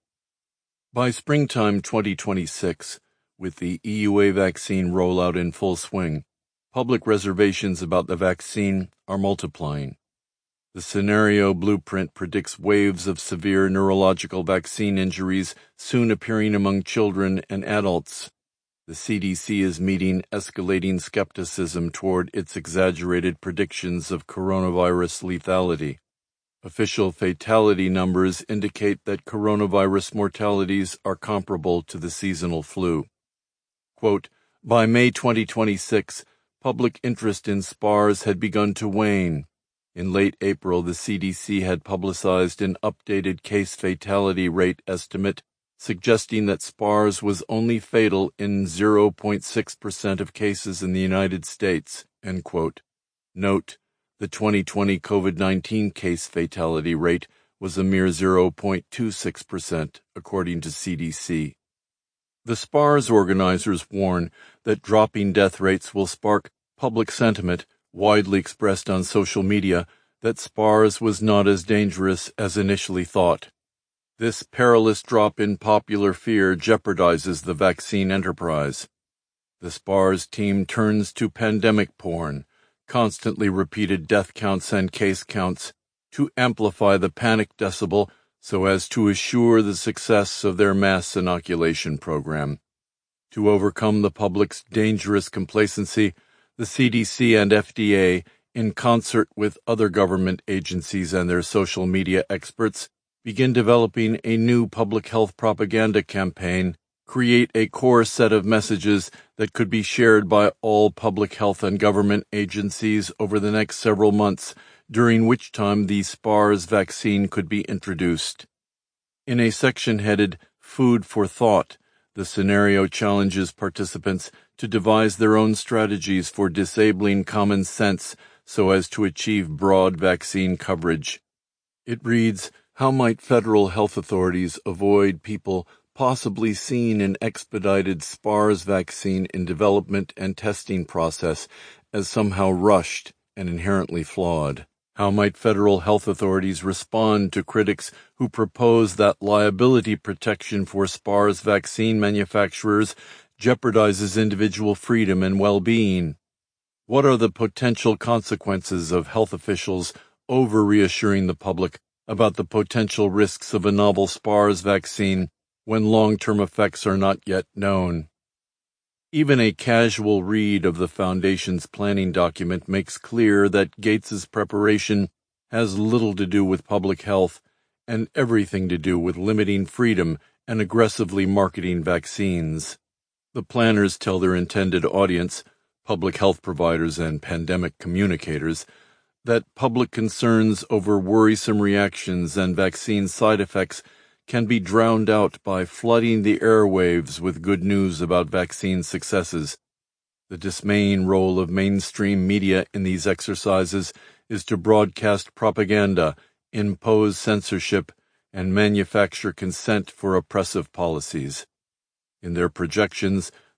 By springtime twenty twenty-six, with the E U A vaccine rollout in full swing, public reservations about the vaccine are multiplying. The scenario blueprint predicts waves of severe neurological vaccine injuries soon appearing among children and adults. The C D C is meeting escalating skepticism toward its exaggerated predictions of coronavirus lethality. Official fatality numbers indicate that coronavirus mortalities are comparable to the seasonal flu. Quote, by May twenty twenty-six, public interest in SPARS had begun to wane. In late April, the C D C had publicized an updated case fatality rate estimate suggesting that SPARS was only fatal in zero point six percent of cases in the United States. End quote. Note, the twenty twenty COVID nineteen case fatality rate was a mere zero point two six percent, according to C D C. The SPARS organizers warn that dropping death rates will spark public sentiment, widely expressed on social media, that SPARS was not as dangerous as initially thought. This perilous drop in popular fear jeopardizes the vaccine enterprise. The SPARS team turns to pandemic porn, constantly repeated death counts and case counts, to amplify the panic decibel so as to assure the success of their mass inoculation program. To overcome the public's dangerous complacency, the C D C and F D A, in concert with other government agencies and their social media experts, begin developing a new public health propaganda campaign, create a core set of messages that could be shared by all public health and government agencies over the next several months, during which time the SPARS vaccine could be introduced. In a section headed Food for Thought, the scenario challenges participants to devise their own strategies for disabling common sense so as to achieve broad vaccine coverage. It reads, how might federal health authorities avoid people possibly seeing an expedited SPARS vaccine in development and testing process as somehow rushed and inherently flawed? How might federal health authorities respond to critics who propose that liability protection for SPARS vaccine manufacturers jeopardizes individual freedom and well-being? What are the potential consequences of health officials over-reassuring the public about the potential risks of a novel SPARS vaccine when long-term effects are not yet known? Even a casual read of the Foundation's planning document makes clear that Gates's preparation has little to do with public health and everything to do with limiting freedom and aggressively marketing vaccines. The planners tell their intended audience, public health providers and pandemic communicators, that public concerns over worrisome reactions and vaccine side effects can be drowned out by flooding the airwaves with good news about vaccine successes. The dismaying role of mainstream media in these exercises is to broadcast propaganda, impose censorship, and manufacture consent for oppressive policies. In their projections,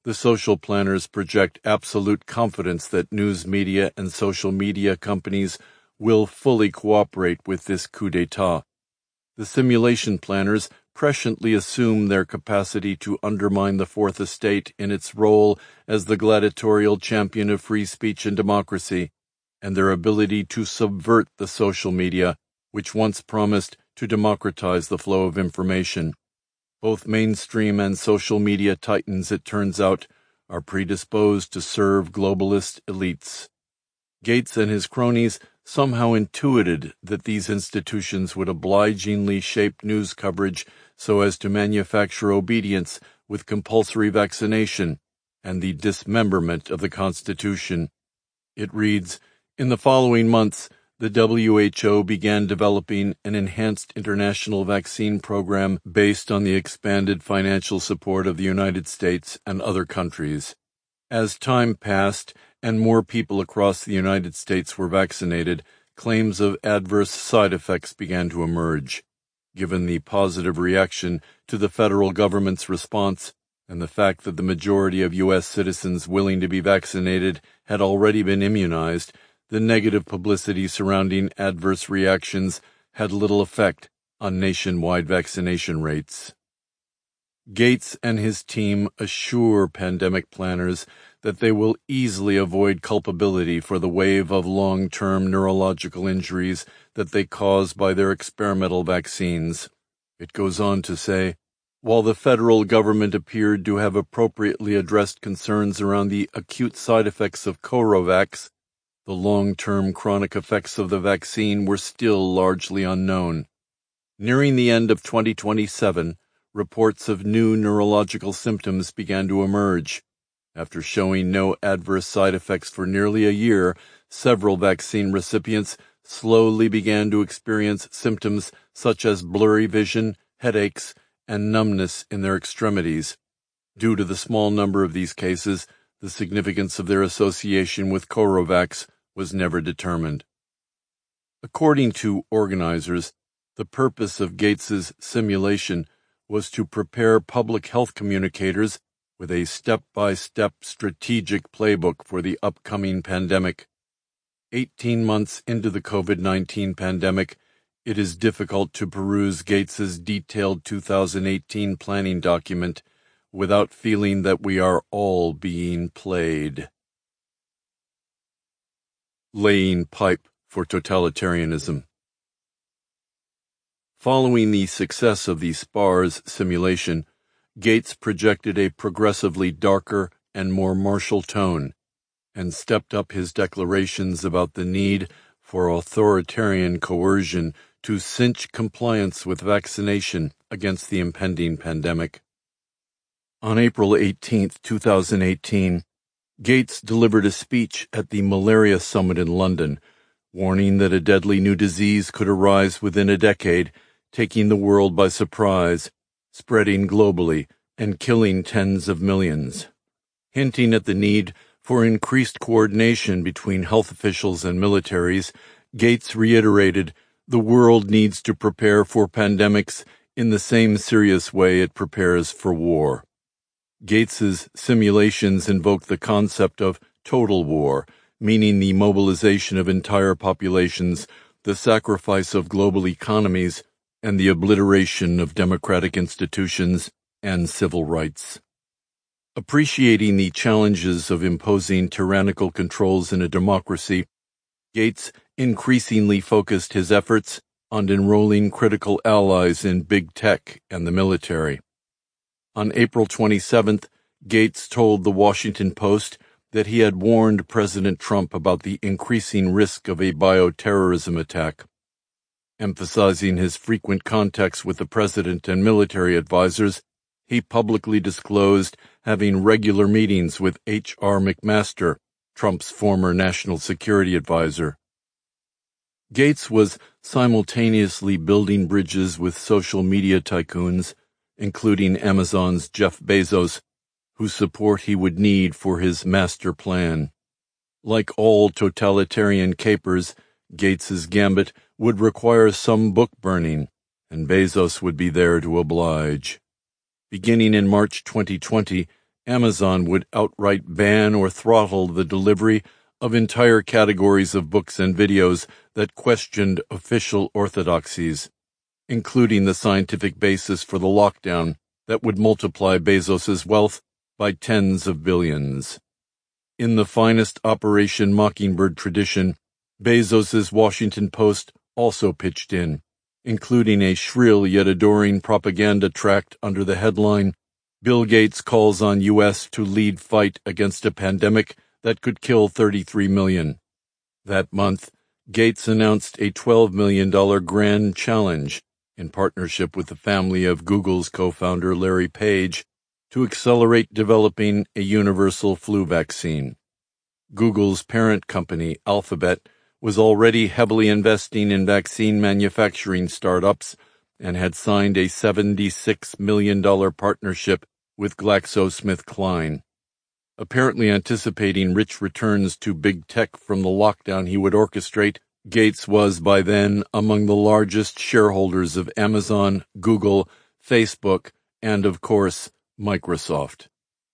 the social planners project absolute confidence that news media and social media companies will fully cooperate with this coup d'etat. The simulation planners presciently assume their capacity to undermine the Fourth Estate in its role as the gladiatorial champion of free speech and democracy, and their ability to subvert the social media, which once promised to democratize the flow of information. Both mainstream and social media titans, it turns out, are predisposed to serve globalist elites. Gates and his cronies somehow intuited that these institutions would obligingly shape news coverage so as to manufacture obedience with compulsory vaccination and the dismemberment of the Constitution. It reads, "In the following months, the W H O began developing an enhanced international vaccine program based on the expanded financial support of the United States and other countries. As time passed and more people across the United States were vaccinated, claims of adverse side effects began to emerge. Given the positive reaction to the federal government's response and the fact that the majority of U S citizens willing to be vaccinated had already been immunized, the negative publicity surrounding adverse reactions had little effect on nationwide vaccination rates." Gates and his team assure pandemic planners that they will easily avoid culpability for the wave of long-term neurological injuries that they cause by their experimental vaccines. It goes on to say, while the federal government appeared to have appropriately addressed concerns around the acute side effects of Corovax, the long-term chronic effects of the vaccine were still largely unknown. Nearing the end of twenty twenty-seven, reports of new neurological symptoms began to emerge. After showing no adverse side effects for nearly a year, several vaccine recipients slowly began to experience symptoms such as blurry vision, headaches, and numbness in their extremities. Due to the small number of these cases, the significance of their association with Corovax was never determined. According to organizers, the purpose of Gates's simulation was to prepare public health communicators with a step-by-step strategic playbook for the upcoming pandemic. Eighteen months into the COVID nineteen pandemic, it is difficult to peruse Gates's detailed two thousand eighteen planning document without feeling that we are all being played. Laying pipe for totalitarianism. Following the success of the SPARS simulation, Gates projected a progressively darker and more martial tone, and stepped up his declarations about the need for authoritarian coercion to cinch compliance with vaccination against the impending pandemic. On April eighteenth, two thousand eighteen, Gates delivered a speech at the Malaria Summit in London, warning that a deadly new disease could arise within a decade, taking the world by surprise, spreading globally, and killing tens of millions. Hinting at the need for increased coordination between health officials and militaries, Gates reiterated the world needs to prepare for pandemics in the same serious way it prepares for war. Gates's simulations invoke the concept of total war, meaning the mobilization of entire populations, the sacrifice of global economies, and the obliteration of democratic institutions and civil rights. Appreciating the challenges of imposing tyrannical controls in a democracy, Gates increasingly focused his efforts on enrolling critical allies in big tech and the military. On April twenty-seventh, Gates told the Washington Post that he had warned President Trump about the increasing risk of a bioterrorism attack. Emphasizing his frequent contacts with the president and military advisors, he publicly disclosed having regular meetings with H R McMaster, Trump's former national security advisor. Gates was simultaneously building bridges with social media tycoons, including Amazon's Jeff Bezos, whose support he would need for his master plan. Like all totalitarian capers, Gates's gambit would require some book burning, and Bezos would be there to oblige. Beginning in March twenty twenty, Amazon would outright ban or throttle the delivery of entire categories of books and videos that questioned official orthodoxies, including the scientific basis for the lockdown that would multiply Bezos's wealth by tens of billions. In the finest Operation Mockingbird tradition, Bezos's Washington Post also pitched in, including a shrill yet adoring propaganda tract under the headline, "Bill Gates calls on U S to lead fight against a pandemic that could kill thirty-three million. That month, Gates announced a twelve million dollars grand challenge in partnership with the family of Google's co-founder Larry Page to accelerate developing a universal flu vaccine. Google's parent company, Alphabet, was already heavily investing in vaccine manufacturing startups and had signed a seventy-six million dollars partnership with GlaxoSmithKline. Apparently anticipating rich returns to big tech from the lockdown he would orchestrate, Gates was by then among the largest shareholders of Amazon, Google, Facebook, and, of course, Microsoft.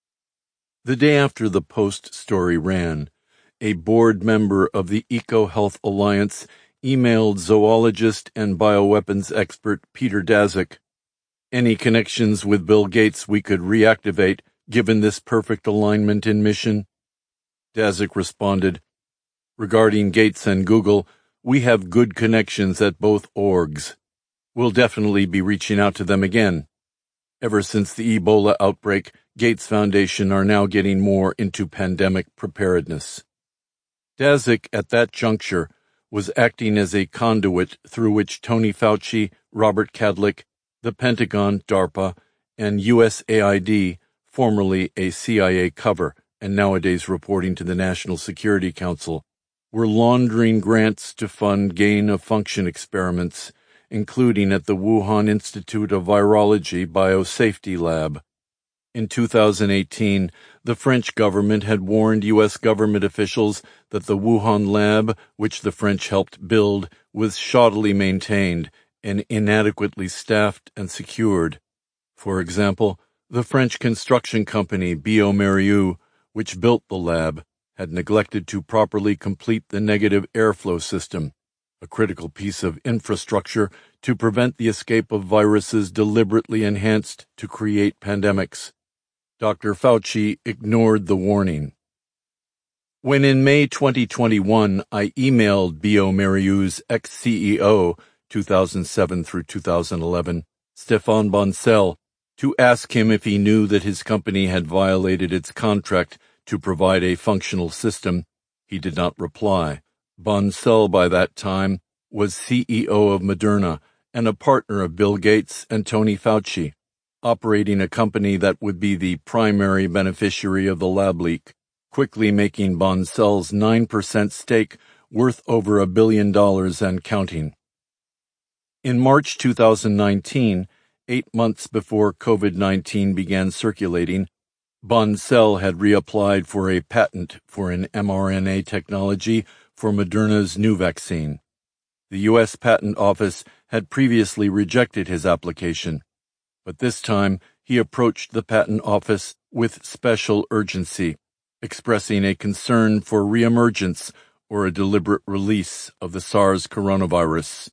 The day after the Post story ran, a board member of the EcoHealth Alliance emailed zoologist and bioweapons expert Peter Daszak, "Any connections with Bill Gates we could reactivate given this perfect alignment in mission?" Daszak responded, "Regarding Gates and Google, we have good connections at both orgs. We'll definitely be reaching out to them again. Ever since the Ebola outbreak, Gates Foundation are now getting more into pandemic preparedness." Daszak, at that juncture, was acting as a conduit through which Tony Fauci, Robert Kadlec, the Pentagon, DARPA, and U S A I D, formerly a C I A cover and nowadays reporting to the National Security Council, were laundering grants to fund gain-of-function experiments, including at the Wuhan Institute of Virology Biosafety Lab. In two thousand eighteen, the French government had warned U S government officials that the Wuhan lab, which the French helped build, was shoddily maintained and inadequately staffed and secured. For example, the French construction company bioMérieux, which built the lab, had neglected to properly complete the negative airflow system, a critical piece of infrastructure to prevent the escape of viruses deliberately enhanced to create pandemics. Doctor Fauci ignored the warning. When in May twenty twenty-one I emailed bioMérieux's ex-C E O, two thousand seven through two thousand eleven, Stéphane Bancel, to ask him if he knew that his company had violated its contract to provide a functional system, he did not reply. Bancel, by that time, was C E O of Moderna and a partner of Bill Gates and Tony Fauci, operating a company that would be the primary beneficiary of the lab leak, quickly making Bancel's nine percent stake worth over a billion dollars and counting. In March two thousand nineteen, eight months before COVID nineteen began circulating, Bancel had reapplied for a patent for an mRNA technology for Moderna's new vaccine. The U S Patent Office had previously rejected his application, but this time he approached the Patent Office with special urgency, expressing a concern for reemergence or a deliberate release of the SARS coronavirus.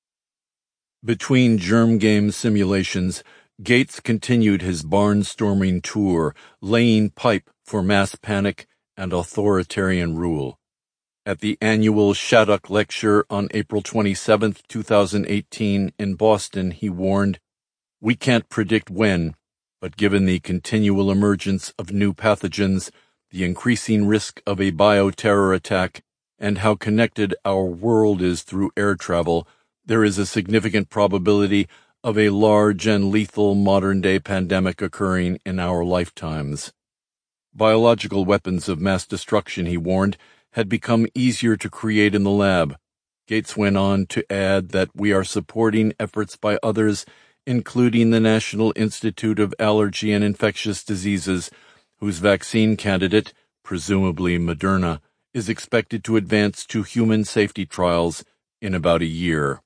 Between germ game simulations, Gates continued his barnstorming tour, laying pipe for mass panic and authoritarian rule. At the annual Shattuck Lecture on April twenty-seventh, two thousand eighteen, in Boston, he warned, "We can't predict when, but given the continual emergence of new pathogens, the increasing risk of a bioterror attack, and how connected our world is through air travel, there is a significant probability of a large and lethal modern-day pandemic occurring in our lifetimes." Biological weapons of mass destruction, he warned, had become easier to create in the lab. Gates went on to add that we are supporting efforts by others, including the National Institute of Allergy and Infectious Diseases, whose vaccine candidate, presumably Moderna, is expected to advance to human safety trials in about a year.